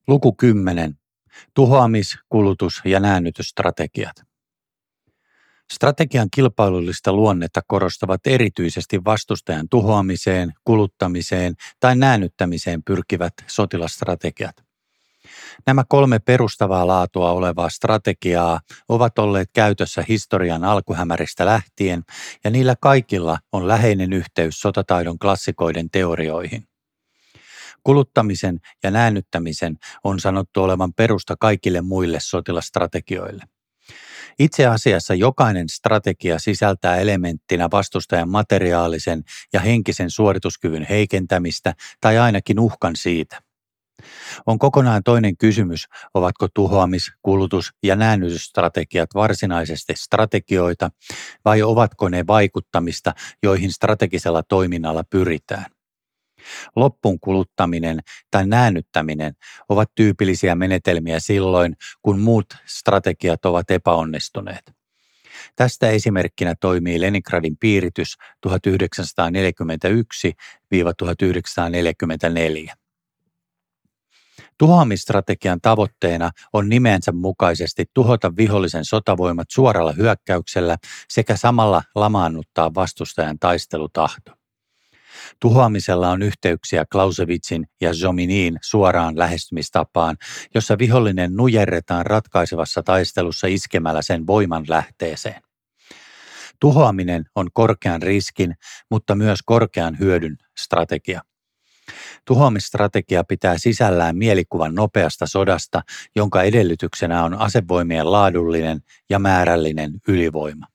Luku 10. Tuhoamis-, kulutus- ja näännytysstrategiat. Strategian kilpailullista luonnetta korostavat erityisesti vastustajan tuhoamiseen, kuluttamiseen tai näännyttämiseen pyrkivät sotilasstrategiat. Nämä 3 perustavaa laatua olevaa strategiaa ovat olleet käytössä historian alkuhämäristä lähtien, ja niillä kaikilla on läheinen yhteys sotataidon klassikoiden teorioihin. Kuluttamisen ja näännyttämisen on sanottu olevan perusta kaikille muille sotilasstrategioille. Itse asiassa jokainen strategia sisältää elementtinä vastustajan materiaalisen ja henkisen suorituskyvyn heikentämistä tai ainakin uhkan siitä. On kokonaan toinen kysymys, ovatko tuhoamis-, kulutus- ja näännytysstrategiat varsinaisesti strategioita vai ovatko ne vaikuttamista, joihin strategisella toiminnalla pyritään. Loppuun kuluttaminen tai näännyttäminen ovat tyypillisiä menetelmiä silloin, kun muut strategiat ovat epäonnistuneet. Tästä esimerkkinä toimii Leningradin piiritys 1941–1944. Tuhoamisstrategian tavoitteena on nimensä mukaisesti tuhota vihollisen sotavoimat suoralla hyökkäyksellä sekä samalla lamaannuttaa vastustajan taistelutahto. Tuhoamisella on yhteyksiä Clausewitzin ja Jominin suoraan lähestymistapaan, jossa vihollinen nujerretaan ratkaisevassa taistelussa iskemällä sen voiman lähteeseen. Tuhoaminen on korkean riskin, mutta myös korkean hyödyn strategia. Tuhoamisstrategia pitää sisällään mielikuvan nopeasta sodasta, jonka edellytyksenä on asevoimien laadullinen ja määrällinen ylivoima.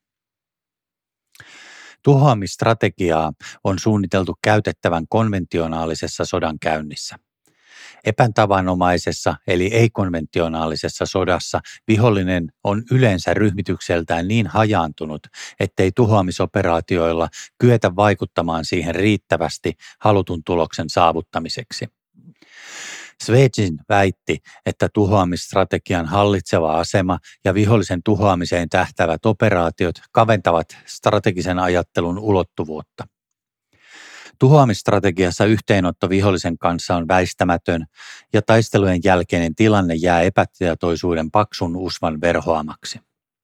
Tuhoamisstrategiaa on suunniteltu käytettävän konventionaalisessa sodankäynnissä. Epätavanomaisessa eli ei-konventionaalisessa sodassa vihollinen on yleensä ryhmitykseltään niin hajaantunut, ettei tuhoamisoperaatioilla kyetä vaikuttamaan siihen riittävästi halutun tuloksen saavuttamiseksi. Svejin väitti, että tuhoamisstrategian hallitseva asema ja vihollisen tuhoamiseen tähtäävät operaatiot kaventavat strategisen ajattelun ulottuvuutta. Tuhoamisstrategiassa yhteenotto vihollisen kanssa on väistämätön ja taistelujen jälkeinen tilanne jää epätietoisuuden paksun usvan verhoamaksi.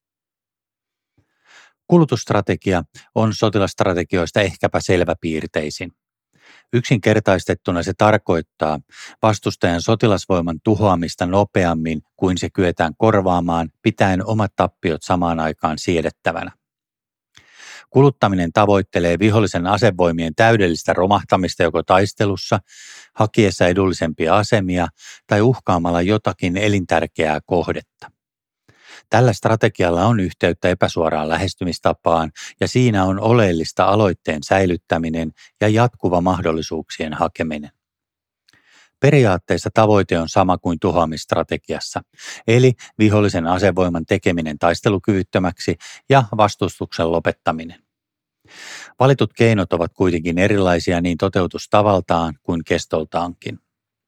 Kulutusstrategia on sotilasstrategioista ehkäpä selväpiirteisin. Yksinkertaistettuna se tarkoittaa vastustajan sotilasvoiman tuhoamista nopeammin kuin se kyetään korvaamaan, pitäen omat tappiot samaan aikaan siedettävänä. Kuluttaminen tavoittelee vihollisen asevoimien täydellistä romahtamista joko taistelussa, hakiessa edullisempia asemia tai uhkaamalla jotakin elintärkeää kohdetta. Tällä strategialla on yhteyttä epäsuoraan lähestymistapaan ja siinä on oleellista aloitteen säilyttäminen ja jatkuva mahdollisuuksien hakeminen. Periaatteessa tavoite on sama kuin tuhoamisstrategiassa, eli vihollisen asevoiman tekeminen taistelukyvyttömäksi ja vastustuksen lopettaminen. Valitut keinot ovat kuitenkin erilaisia niin toteutustavaltaan kuin kestoltaankin.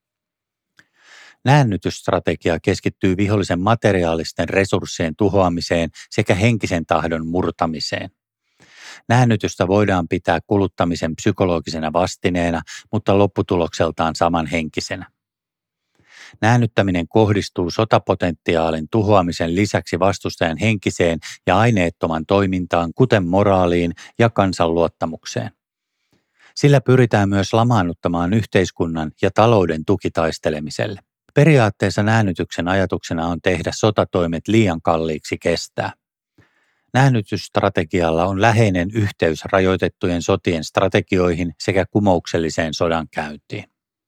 Näännytysstrategia keskittyy vihollisen materiaalisten resurssien tuhoamiseen sekä henkisen tahdon murtamiseen. Näännytystä voidaan pitää kuluttamisen psykologisena vastineena, mutta lopputulokseltaan samanhenkisenä. Näännyttäminen kohdistuu sotapotentiaalin tuhoamisen lisäksi vastustajan henkiseen ja aineettoman toimintaan, kuten moraaliin ja kansanluottamukseen. Sillä pyritään myös lamaannuttamaan yhteiskunnan ja talouden tukitaistelemiselle. Periaatteessa näännytyksen ajatuksena on tehdä sotatoimet liian kalliiksi kestää. Näännytysstrategialla on läheinen yhteys rajoitettujen sotien strategioihin sekä kumoukselliseen sodankäyntiin.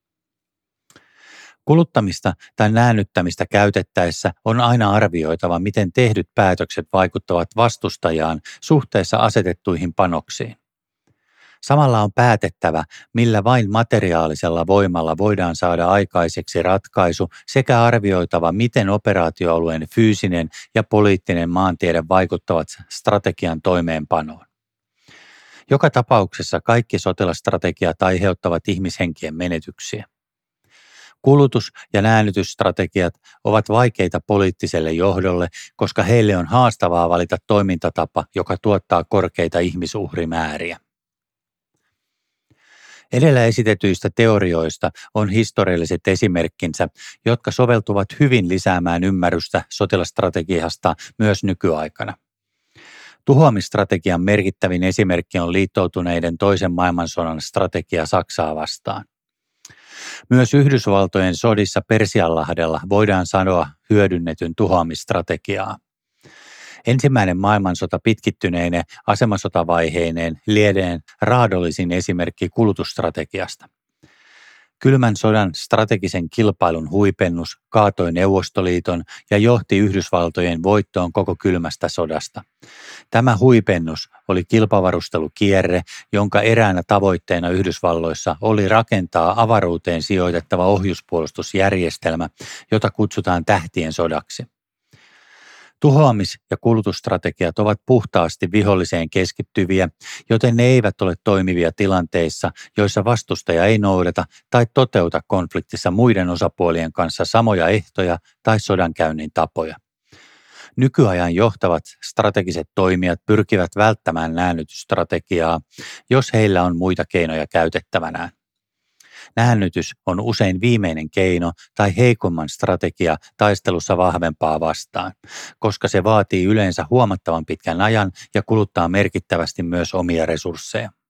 Kuluttamista tai näännyttämistä käytettäessä on aina arvioitava, miten tehdyt päätökset vaikuttavat vastustajaan suhteessa asetettuihin panoksiin. Samalla on päätettävä, millä vain materiaalisella voimalla voidaan saada aikaiseksi ratkaisu sekä arvioitava, miten operaatioalueen fyysinen ja poliittinen maantiede vaikuttavat strategian toimeenpanoon. Joka tapauksessa kaikki sotilasstrategiat aiheuttavat ihmishenkien menetyksiä. Kulutus- ja näännytysstrategiat ovat vaikeita poliittiselle johdolle, koska heille on haastavaa valita toimintatapa, joka tuottaa korkeita ihmisuhrimääriä. Edellä esitetyistä teorioista on historialliset esimerkkinsä, jotka soveltuvat hyvin lisäämään ymmärrystä sotilasstrategiasta myös nykyaikana. Tuhoamistrategian merkittävin esimerkki on liittoutuneiden toisen maailmansodan strategia Saksaa vastaan. Myös Yhdysvaltojen sodissa Persianlahdella voidaan sanoa hyödynnetyn tuhoamistrategiaa. Ensimmäinen maailmansota pitkittyneine asemasotavaiheineen lienee raadollisin esimerkki kulutusstrategiasta. Kylmän sodan strategisen kilpailun huipennus kaatoi Neuvostoliiton ja johti Yhdysvaltojen voittoon koko kylmästä sodasta. Tämä huipennus oli kilpavarustelukierre, jonka eräänä tavoitteena Yhdysvalloissa oli rakentaa avaruuteen sijoitettava ohjuspuolustusjärjestelmä, jota kutsutaan tähtien sodaksi. Tuhoamis- ja kulutusstrategiat ovat puhtaasti viholliseen keskittyviä, joten ne eivät ole toimivia tilanteissa, joissa vastustaja ei noudata tai toteuta konfliktissa muiden osapuolien kanssa samoja ehtoja tai sodankäynnin tapoja. Nykyajan johtavat strategiset toimijat pyrkivät välttämään näännytysstrategiaa, jos heillä on muita keinoja käytettävänään. Näännytys on usein viimeinen keino tai heikomman strategia taistelussa vahvempaa vastaan, koska se vaatii yleensä huomattavan pitkän ajan ja kuluttaa merkittävästi myös omia resursseja.